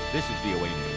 This is VOA News.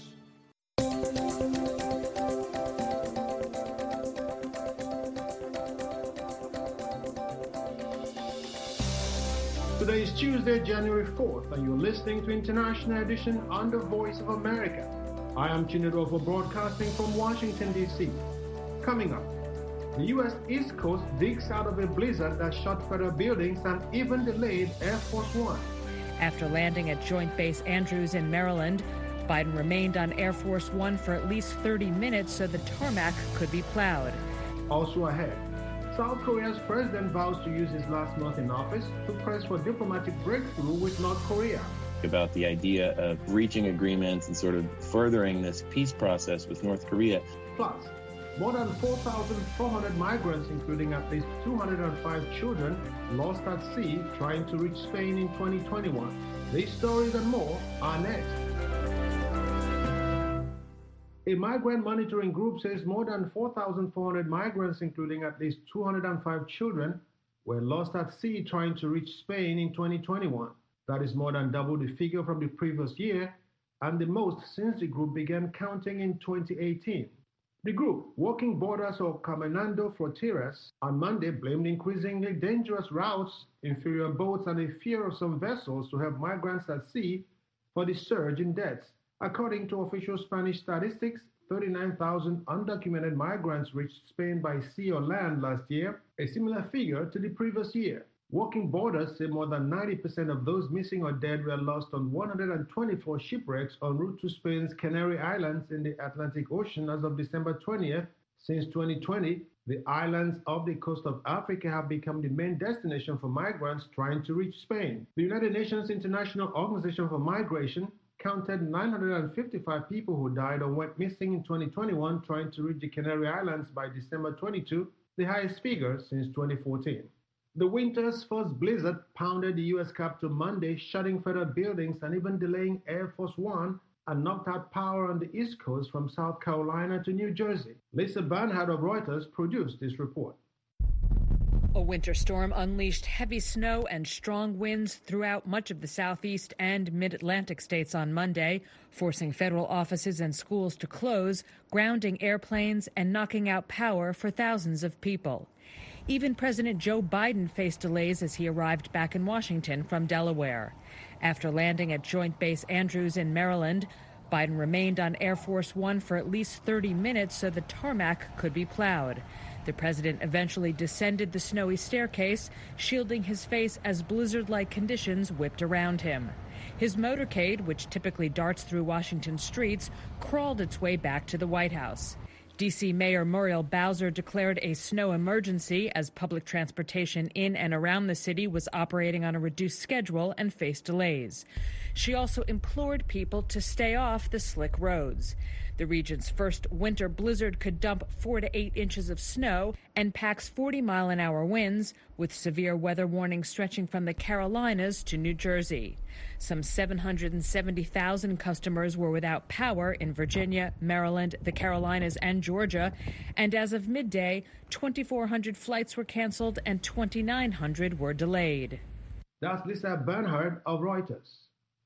Today is Tuesday, January 4th, and you're listening to International Edition on the Voice of America. I am Chinedolfo broadcasting from Washington, D.C. Coming up, the U.S. East Coast digs out of a blizzard that shut federal buildings and even delayed Air Force One. After landing at Joint Base Andrews in Maryland, Biden remained on Air Force One for at least 30 minutes so the tarmac could be plowed. Also ahead, South Korea's president vows to use his last month in office to press for diplomatic breakthrough with North Korea. About the idea of reaching agreements and sort of furthering this peace process with North Korea. Plus, more than 4,400 migrants, including at least 205 children, lost at sea trying to reach Spain in 2021. These stories and more are next. A migrant monitoring group says more than 4,400 migrants, including at least 205 children, were lost at sea trying to reach Spain in 2021. That is more than double the figure from the previous year and the most since the group began counting in 2018. The group, Walking Borders or Caminando Fronteras, on Monday blamed increasingly dangerous routes, inferior boats, and a fear of some vessels to help migrants at sea for the surge in deaths. According to official Spanish statistics, 39,000 undocumented migrants reached Spain by sea or land last year, a similar figure to the previous year. Walking Borders say more than 90% of those missing or dead were lost on 124 shipwrecks en route to Spain's Canary Islands in the Atlantic Ocean as of December 20th. Since 2020, the islands off the coast of Africa have become the main destination for migrants trying to reach Spain. The United Nations International Organization for Migration counted 955 people who died or went missing in 2021 trying to reach the Canary Islands by December 22, the highest figure since 2014. The winter's first blizzard pounded the U.S. Capitol Monday, shutting federal buildings and even delaying Air Force One, and knocked out power on the East Coast from South Carolina to New Jersey. Lisa Bernhardt of Reuters produced this report. A winter storm unleashed heavy snow and strong winds throughout much of the southeast and mid-Atlantic states on Monday, forcing federal offices and schools to close, grounding airplanes, and knocking out power for thousands of people. Even President Joe Biden faced delays as he arrived back in Washington from Delaware. After landing at Joint Base Andrews in Maryland, Biden remained on Air Force One for at least 30 minutes so the tarmac could be plowed. The president eventually descended the snowy staircase, shielding his face as blizzard-like conditions whipped around him. His motorcade, which typically darts through Washington streets, crawled its way back to the White House. D.C. Mayor Muriel Bowser declared a snow emergency as public transportation in and around the city was operating on a reduced schedule and faced delays. She also implored people to stay off the slick roads. The region's first winter blizzard could dump 4 to 8 inches of snow and packs 40-mile-an-hour winds, with severe weather warnings stretching from the Carolinas to New Jersey. Some 770,000 customers were without power in Virginia, Maryland, the Carolinas, and Georgia. And as of midday, 2,400 flights were canceled and 2,900 were delayed. That's Lisa Bernhardt of Reuters.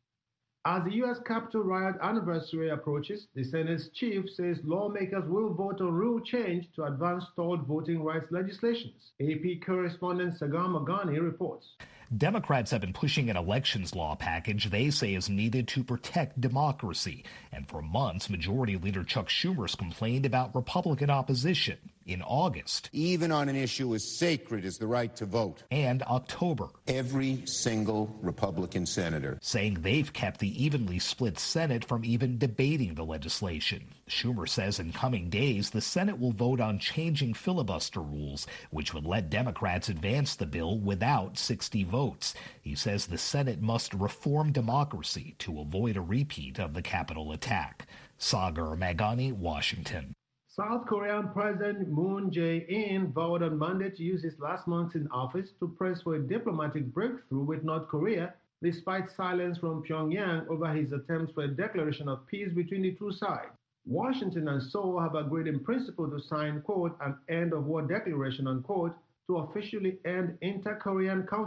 As the U.S. Capitol riot anniversary approaches, the Senate's chief says lawmakers will vote on rule change to advance stalled voting rights legislations. AP correspondent Sagar Magani reports. Democrats have been pushing an elections law package they say is needed to protect democracy. And for months, Majority Leader Chuck Schumer's complained about Republican opposition. In August, even on an issue as sacred as the right to vote, and October, every single Republican senator saying they've kept the evenly split Senate from even debating the legislation. Schumer says in coming days, the Senate will vote on changing filibuster rules, which would let Democrats advance the bill without 60 votes. He says the Senate must reform democracy to avoid a repeat of the Capitol attack. Sagar Magani, Washington. South Korean President Moon Jae-in vowed on Monday to use his last months in office to press for a diplomatic breakthrough with North Korea, despite silence from Pyongyang over his attempts for a declaration of peace between the two sides. Washington and Seoul have agreed in principle to sign, quote, an end-of-war declaration, unquote, to officially end inter-Korean conflict.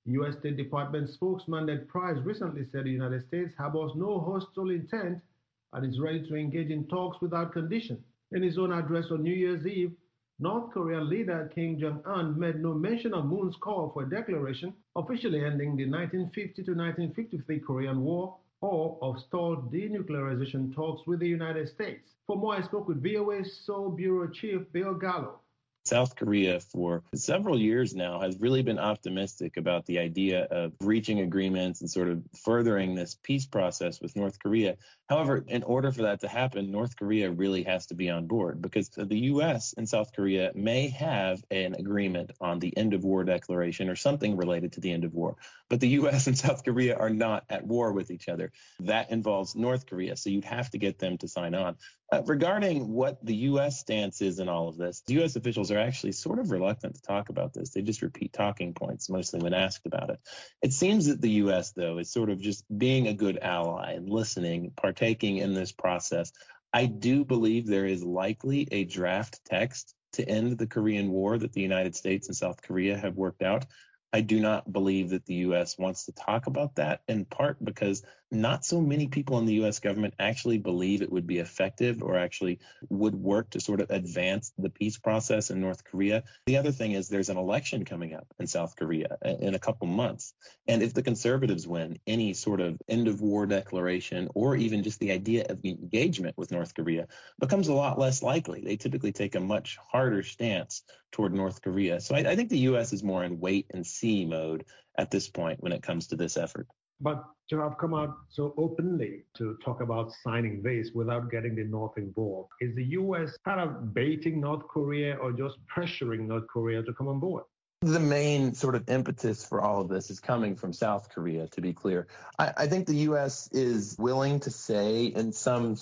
U.S. State Department spokesman Ned Price recently said the United States harbors no hostile intent and is ready to engage in talks without condition. In his own address on New Year's Eve, North Korean leader Kim Jong-un made no mention of Moon's call for a declaration officially ending the 1950 to 1953 Korean War or of stalled denuclearization talks with the United States. For more, I spoke with VOA Seoul Bureau Chief Bill Gallo. South Korea for several years now has really been optimistic about the idea of reaching agreements and sort of furthering this peace process with North Korea. However, in order for that to happen, North Korea really has to be on board because the U.S. and South Korea may have an agreement on the end of war declaration or something related to the end of war. But the U.S. and South Korea are not at war with each other. That involves North Korea, so you'd have to get them to sign on. Regarding what the U.S. stance is in all of this, U.S. officials are actually sort of reluctant to talk about this. They just repeat talking points, mostly when asked about it. It seems that the U.S., though, is sort of just being a good ally and listening, partaking in this process. I do believe there is likely a draft text to end the Korean War that the United States and South Korea have worked out. I do not believe that the U.S. wants to talk about that, in part because not so many people in the U.S. government actually believe it would be effective or actually would work to sort of advance the peace process in North Korea. The other thing is there's an election coming up in South Korea in a couple months. And if the conservatives win, any sort of end of war declaration or even just the idea of engagement with North Korea becomes a lot less likely. They typically take a much harder stance toward North Korea. So I think the U.S. is more in wait and see mode at this point when it comes to this effort. But to have come out so openly to talk about signing this without getting the North involved, is the U.S. kind of baiting North Korea or just pressuring North Korea to come on board? The main sort of impetus for all of this is coming from South Korea, to be clear. I think the U.S. is willing to say in some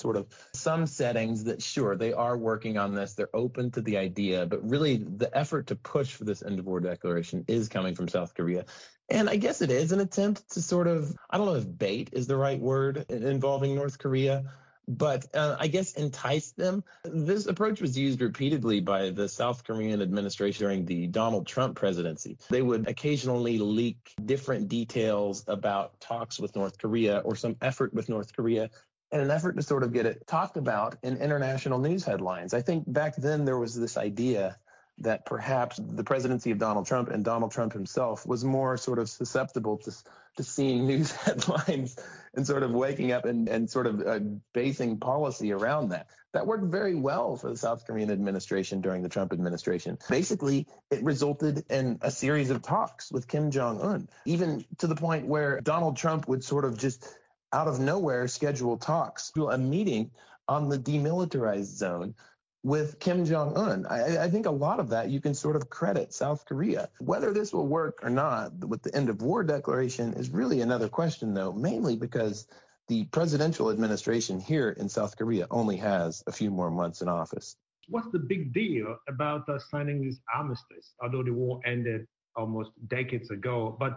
settings that, sure, they are working on this. They're open to the idea. But really, the effort to push for this end of war declaration is coming from South Korea. And I guess it is an attempt to sort of, I don't know if bait is the right word involving North Korea, but I guess entice them. This approach was used repeatedly by the South Korean administration during the Donald Trump presidency. They would occasionally leak different details about talks with North Korea or some effort with North Korea in an effort to sort of get it talked about in international news headlines. I think back then there was this idea that perhaps the presidency of Donald Trump and Donald Trump himself was more sort of susceptible to seeing news headlines and sort of waking up and sort of basing policy around that. That worked very well for the South Korean administration during the Trump administration. Basically, it resulted in a series of talks with Kim Jong-un, even to the point where Donald Trump would sort of just out of nowhere schedule talks, a meeting on the demilitarized zone with Kim Jong-un. I think a lot of that you can sort of credit South Korea. Whether this will work or not with the end of war declaration is really another question, though, mainly because the presidential administration here in South Korea only has a few more months in office. What's the big deal about us signing this armistice, although the war ended almost decades ago? But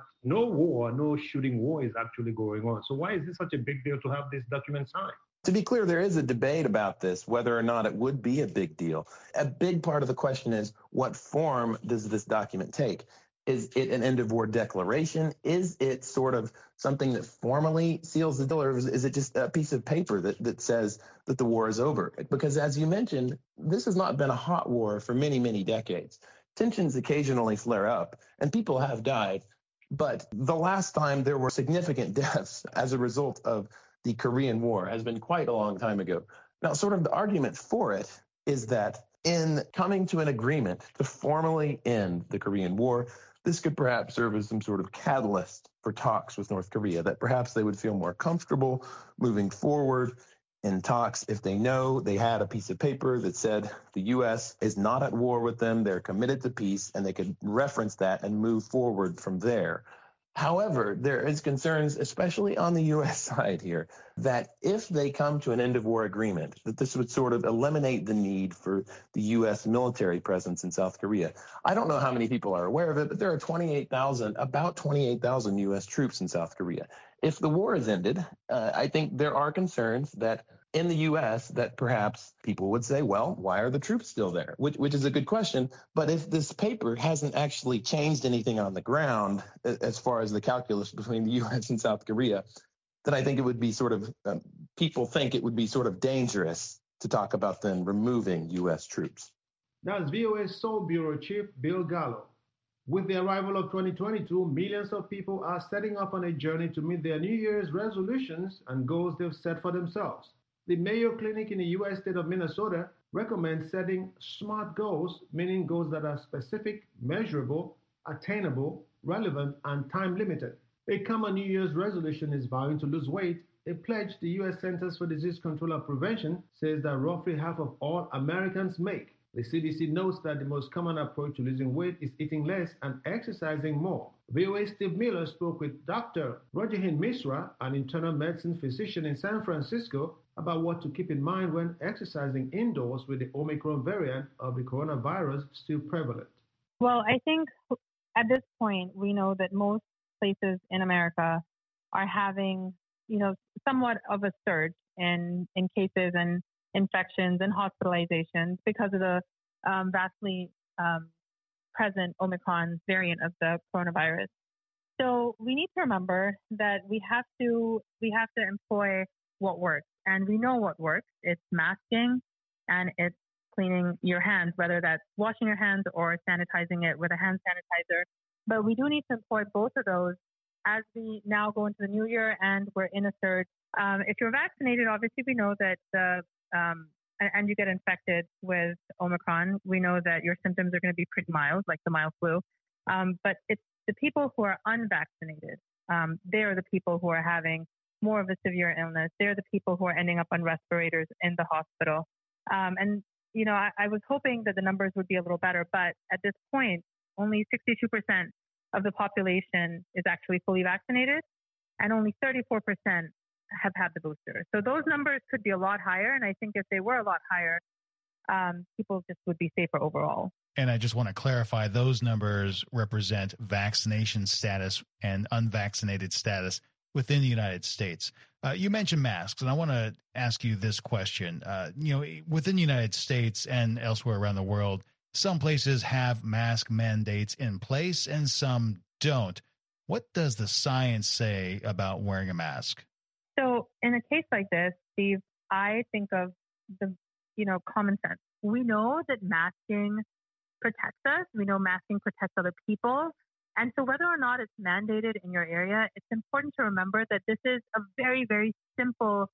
no shooting war is actually going on. So why is this such a big deal to have this document signed? To be clear, there is a debate about this, whether or not it would be a big deal. A big part of the question is, what form does this document take? Is it an end of war declaration? Is it sort of something that formally seals the deal, or is it just a piece of paper that says that the war is over? Because as you mentioned, this has not been a hot war for many, many decades. Tensions occasionally flare up and people have died. But the last time there were significant deaths as a result of the Korean War has been quite a long time ago. Now, sort of the argument for it is that in coming to an agreement to formally end the Korean War, this could perhaps serve as some sort of catalyst for talks with North Korea, that perhaps they would feel more comfortable moving forward in talks if they know they had a piece of paper that said the U.S. is not at war with them, they're committed to peace, and they could reference that and move forward from there. However, there is concerns, especially on the U.S. side here, that if they come to an end-of-war agreement, that this would sort of eliminate the need for the U.S. military presence in South Korea. I don't know how many people are aware of it, but there are about 28,000 U.S. troops in South Korea. If the war is ended, I think there are concerns that in the U.S. that perhaps people would say, well, why are the troops still there? Which is a good question. But if this paper hasn't actually changed anything on the ground as far as the calculus between the U.S. and South Korea, then I think it would be sort of, people think it would be sort of dangerous to talk about then removing U.S. troops. That's VOA Seoul Bureau Chief Bill Gallo. With the arrival of 2022, millions of people are setting up on a journey to meet their New Year's resolutions and goals they've set for themselves. The Mayo Clinic in the U.S. state of Minnesota recommends setting SMART goals, meaning goals that are specific, measurable, attainable, relevant, and time-limited. A common New Year's resolution is vowing to lose weight. A pledge the U.S. Centers for Disease Control and Prevention says that roughly half of all Americans make. The CDC notes that the most common approach to losing weight is eating less and exercising more. VOA Steve Miller spoke with Dr. Rajahin Misra, an internal medicine physician in San Francisco, about what to keep in mind when exercising indoors with the Omicron variant of the coronavirus still prevalent. Well, I think at this point, we know that most places in America are having, somewhat of a surge in cases and infections and hospitalizations because of the vastly present Omicron variant of the coronavirus. So we need to remember that we have to employ what works, and we know what works. It's masking and it's cleaning your hands, whether that's washing your hands or sanitizing it with a hand sanitizer. But we do need to employ both of those as we now go into the new year and we're in a surge. If you're vaccinated, obviously we know that and you get infected with Omicron, we know that your symptoms are going to be pretty mild, like the mild flu. But it's the people who are unvaccinated. They are the people who are having more of a severe illness. They're the people who are ending up on respirators in the hospital. I was hoping that the numbers would be a little better, but at this point, only 62% of the population is actually fully vaccinated, and only 34% have had the booster. So those numbers could be a lot higher. And I think if they were a lot higher, people just would be safer overall. And I just want to clarify, those numbers represent vaccination status and unvaccinated status within the United States. You mentioned masks, and I want to ask you this question. Within the United States and elsewhere around the world, some places have mask mandates in place and some don't. What does the science say about wearing a mask? So in a case like this, Steve, I think of the, common sense. We know that masking protects us. We know masking protects other people. And so whether or not it's mandated in your area, it's important to remember that this is a very, very simple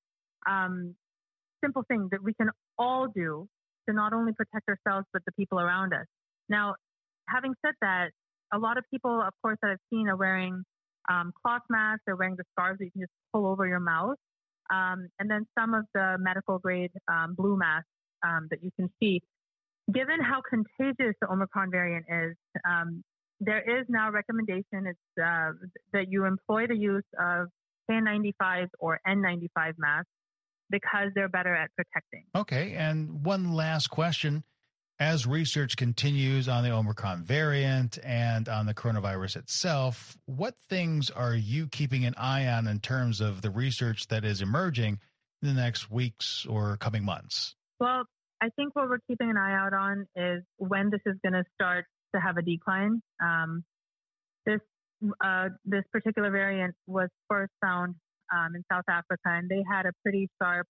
thing that we can all do to not only protect ourselves, but the people around us. Now, having said that, a lot of people, of course, that I've seen are wearing cloth masks. They're wearing the scarves that you can just pull over your mouth. And then some of the medical grade blue masks that you can see. Given how contagious the Omicron variant is, there is now a recommendation that you employ the use of KN95 or N95 masks because they're better at protecting. Okay, and one last question. As research continues on the Omicron variant and on the coronavirus itself, what things are you keeping an eye on in terms of the research that is emerging in the next weeks or coming months? Well, I think what we're keeping an eye out on is when this is going to start to have a decline. This particular variant was first found in South Africa, and they had a pretty sharp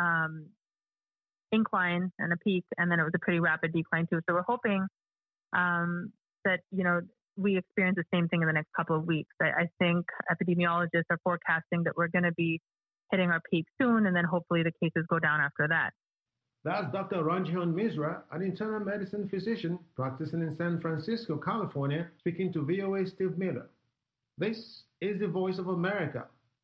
incline and a peak, and then it was a pretty rapid decline too. So we're hoping that we experience the same thing in the next couple of weeks. I think epidemiologists are forecasting that we're going to be hitting our peak soon, and then hopefully the cases go down after that. That's Dr. Rajahin Misra, an internal medicine physician practicing in San Francisco, California, speaking to VOA Steve Miller. This is the Voice of America.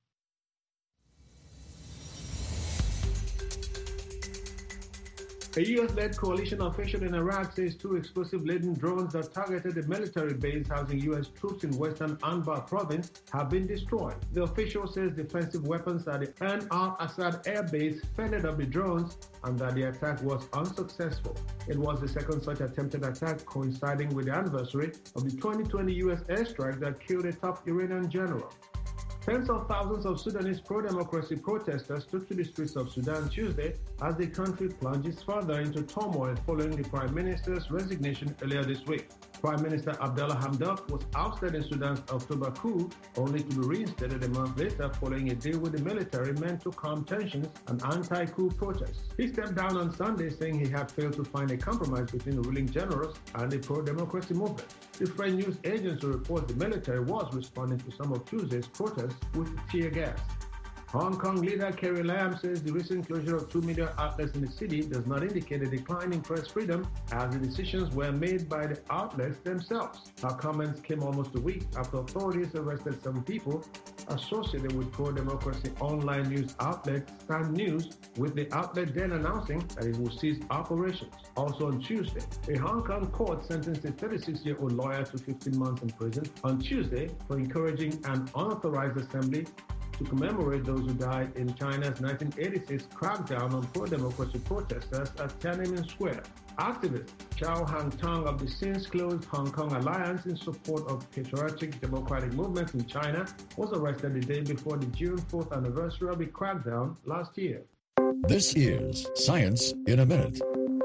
A U.S.-led coalition official in Iraq says 2 explosive-laden drones that targeted a military base housing U.S. troops in western Anbar province have been destroyed. The official says defensive weapons at the Ain al-Assad air base fended off the drones and that the attack was unsuccessful. It was the second such attempted attack coinciding with the anniversary of the 2020 U.S. airstrike that killed a top Iranian general. Tens of thousands of Sudanese pro-democracy protesters took to the streets of Sudan Tuesday as the country plunges further into turmoil following the Prime Minister's resignation earlier this week. Prime Minister Abdallah Hamdok was ousted in Sudan's October coup, only to be reinstated a month later following a deal with the military meant to calm tensions and anti-coup protests. He stepped down on Sunday, saying he had failed to find a compromise between the ruling generals and the pro-democracy movement. The French news agency reports the military was responding to some of Tuesday's protests with tear gas. Hong Kong leader Carrie Lam says the recent closure of 2 media outlets in the city does not indicate a decline in press freedom, as the decisions were made by the outlets themselves. Her comments came almost a week after authorities arrested some people associated with pro-democracy online news outlet Stand News, with the outlet then announcing that it will cease operations. Also on Tuesday, a Hong Kong court sentenced a 36-year-old lawyer to 15 months in prison on Tuesday for encouraging an unauthorized assembly to commemorate those who died in China's 1986 crackdown on pro-democracy protesters at Tiananmen Square. Activist Chow Hang-tong of the since-closed Hong Kong Alliance in support of patriotic democratic movements in China was arrested the day before the June 4th anniversary of the crackdown last year. This is Science in a Minute.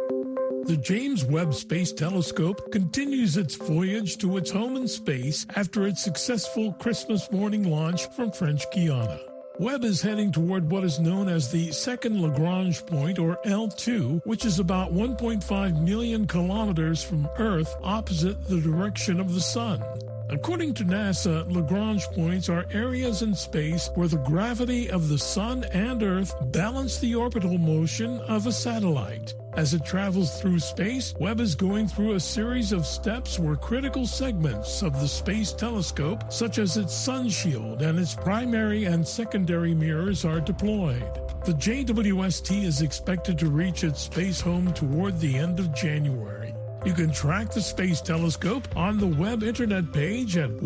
The James Webb Space Telescope continues its voyage to its home in space after its successful Christmas morning launch from French Guiana. Webb is heading toward what is known as the second Lagrange point, or L2, which is about 1.5 million kilometers from Earth opposite the direction of the Sun. According to NASA, Lagrange points are areas in space where the gravity of the Sun and Earth balance the orbital motion of a satellite. As it travels through space, Webb is going through a series of steps where critical segments of the Space Telescope, such as its sun shield and its primary and secondary mirrors, are deployed. The JWST is expected to reach its space home toward the end of January. You can track the Space Telescope on the Webb Internet page at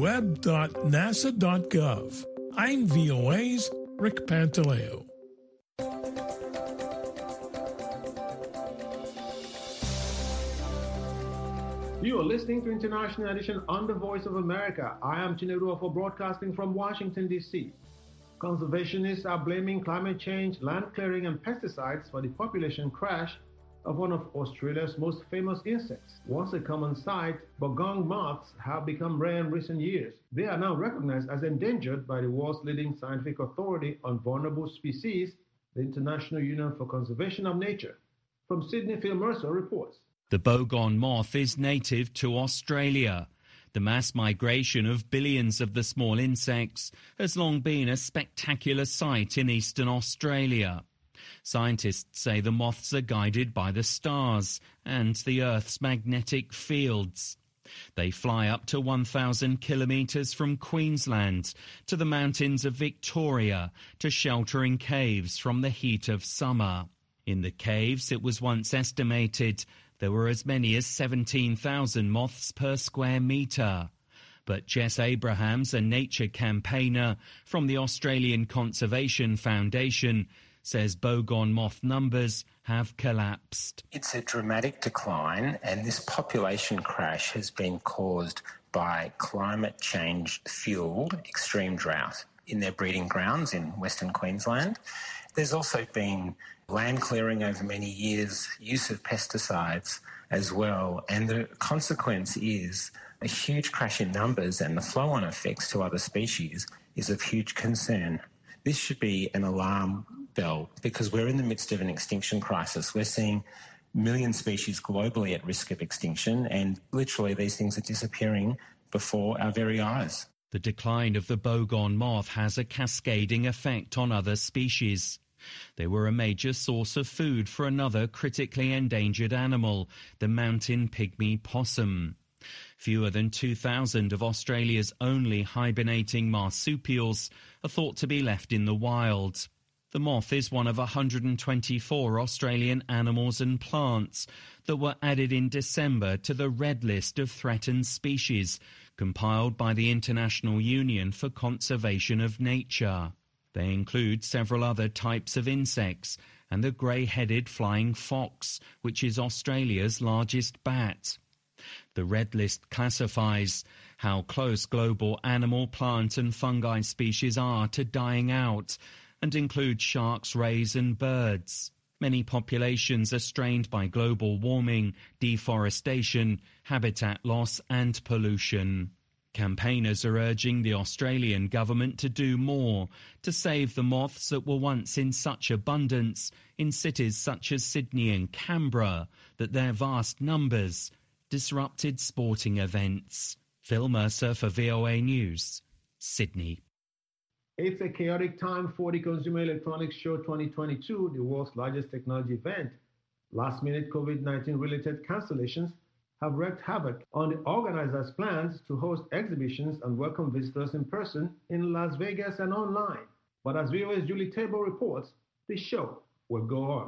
web.nasa.gov. I'm VOA's Rick Pantaleo. You are listening to International Edition on the Voice of America. I am Chinedu for broadcasting from Washington, D.C. Conservationists are blaming climate change, land clearing, and pesticides for the population crash of one of Australia's most famous insects. Once a common sight, bogong moths have become rare in recent years. They are now recognized as endangered by the world's leading scientific authority on vulnerable species, the International Union for Conservation of Nature. From Sydney, Phil Mercer reports. The bogong moth is native to Australia. The mass migration of billions of the small insects has long been a spectacular sight in eastern Australia. Scientists say the moths are guided by the stars and the Earth's magnetic fields. They fly up to 1,000 kilometres from Queensland to the mountains of Victoria to shelter in caves from the heat of summer. In the caves, it was once estimated there were as many as 17,000 moths per square metre. But Jess Abrahams, a nature campaigner from the Australian Conservation Foundation, says bogong moth numbers have collapsed. It's a dramatic decline, and this population crash has been caused by climate change-fuelled extreme drought in their breeding grounds in Western Queensland. There's also been land clearing over many years, use of pesticides as well, and the consequence is a huge crash in numbers, and the flow-on effects to other species is of huge concern. This should be an alarm bell because we're in the midst of an extinction crisis. We're seeing million species globally at risk of extinction, and literally these things are disappearing before our very eyes. The decline of the bogong moth has a cascading effect on other species. They were a major source of food for another critically endangered animal, the mountain pygmy possum. Fewer than 2,000 of Australia's only hibernating marsupials are thought to be left in the wild. The moth is one of 124 Australian animals and plants that were added in December to the Red List of Threatened Species, compiled by the International Union for Conservation of Nature. They include several other types of insects and the grey-headed flying fox, which is Australia's largest bat. The Red List classifies how close global animal, plant and fungi species are to dying out, and include sharks, rays and birds. Many populations are strained by global warming, deforestation, habitat loss and pollution. Campaigners are urging the Australian government to do more to save the moths that were once in such abundance in cities such as Sydney and Canberra that their vast numbers disrupted sporting events. Phil Mercer for VOA News, Sydney. It's a chaotic time for the Consumer Electronics Show 2022, the world's largest technology event. Last-minute COVID-19 related cancellations have wreaked havoc on the organizers' plans to host exhibitions and welcome visitors in person in Las Vegas and online. But as VOA's Julie Table reports, the show will go on.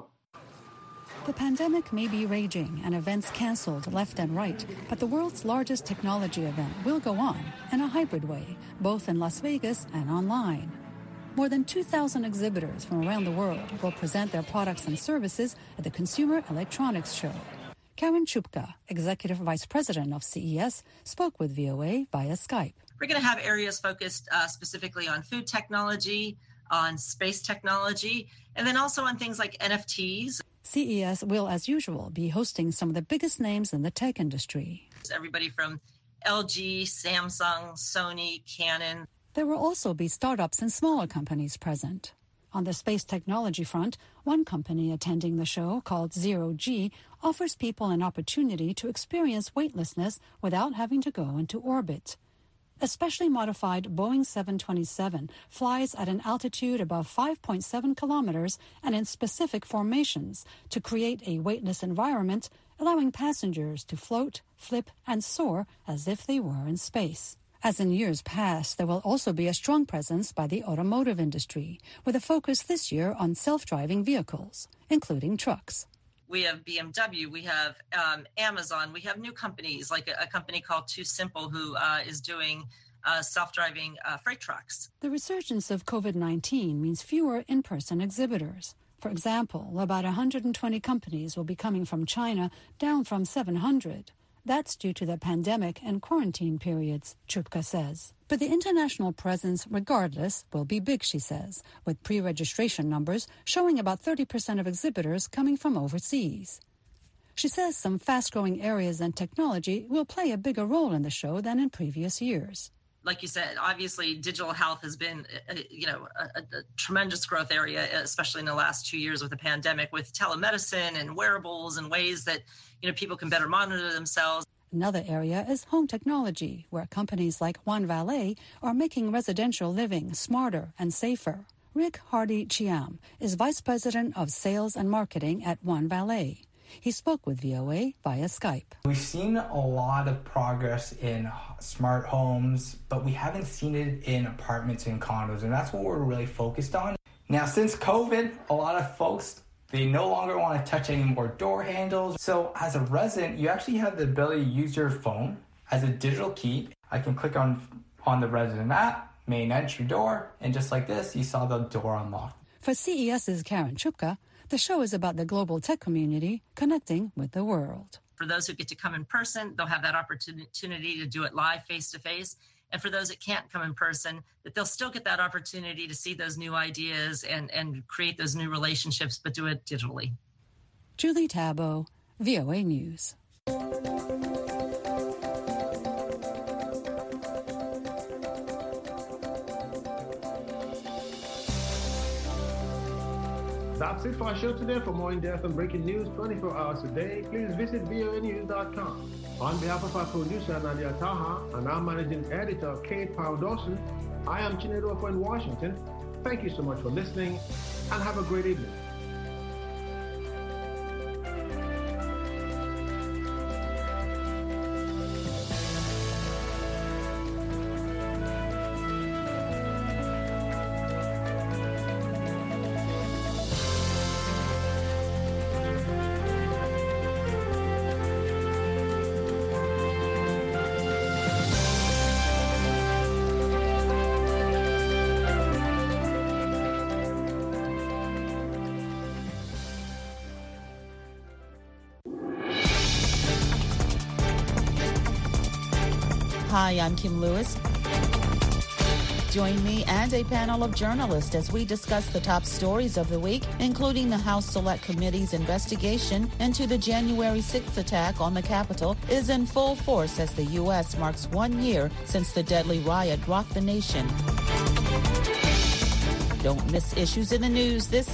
The pandemic may be raging and events cancelled left and right, but the world's largest technology event will go on in a hybrid way, both in Las Vegas and online. More than 2,000 exhibitors from around the world will present their products and services at the Consumer Electronics Show. Karen Chupka, Executive Vice President of CES, spoke with VOA via Skype. We're going to have areas focused specifically on food technology, on space technology, and then also on things like NFTs. CES will, as usual, be hosting some of the biggest names in the tech industry. Everybody from LG, Samsung, Sony, Canon. There will also be startups and smaller companies present. On the space technology front, one company attending the show, called Zero G, offers people an opportunity to experience weightlessness without having to go into orbit. A specially modified Boeing 727 flies at an altitude above 5.7 kilometers and in specific formations to create a weightless environment, allowing passengers to float, flip, and soar as if they were in space. As in years past, there will also be a strong presence by the automotive industry, with a focus this year on self-driving vehicles, including trucks. We have BMW, we have Amazon, we have new companies like a company called Too Simple who is doing self-driving freight trucks. The resurgence of COVID-19 means fewer in-person exhibitors. For example, about 120 companies will be coming from China, down from 700. That's due to the pandemic and quarantine periods, Chupka says. But the international presence, regardless, will be big, she says, with pre-registration numbers showing about 30% of exhibitors coming from overseas. She says some fast-growing areas and technology will play a bigger role in the show than in previous years. Like you said, obviously digital health has been, a tremendous growth area, especially in the last 2 years with the pandemic, with telemedicine and wearables and ways that, people can better monitor themselves. Another area is home technology, where companies like One Valet are making residential living smarter and safer. Rick Hardy-Chiam is Vice President of Sales and Marketing at One Valet. He spoke with VOA via Skype. We've seen a lot of progress in smart homes, but we haven't seen it in apartments and condos, and that's what we're really focused on. Now, since COVID, a lot of folks, they no longer want to touch any more door handles. So as a resident, you actually have the ability to use your phone as a digital key. I can click on the resident app, main entry door, and just like this, you saw the door unlock. For CES's Karen Chupka, the show is about the global tech community connecting with the world. For those who get to come in person, they'll have that opportunity to do it live, face-to-face. And for those that can't come in person, that they'll still get that opportunity to see those new ideas and create those new relationships, but do it digitally. Julie Tabo, VOA News. That's it for our show today. For more in-depth and breaking news 24 hours a day, please visit voanews.com. On behalf of our producer, Nadia Taha, and our managing editor, Kate Powell-Dawson, I am Chinedu Ofo in Washington. Thank you so much for listening, and have a great evening. Hi, I'm Kim Lewis. Join me and a panel of journalists as we discuss the top stories of the week, including the House Select Committee's investigation into the January 6th attack on the Capitol is in full force as the U.S. marks 1 year since the deadly riot rocked the nation. Don't miss Issues in the News this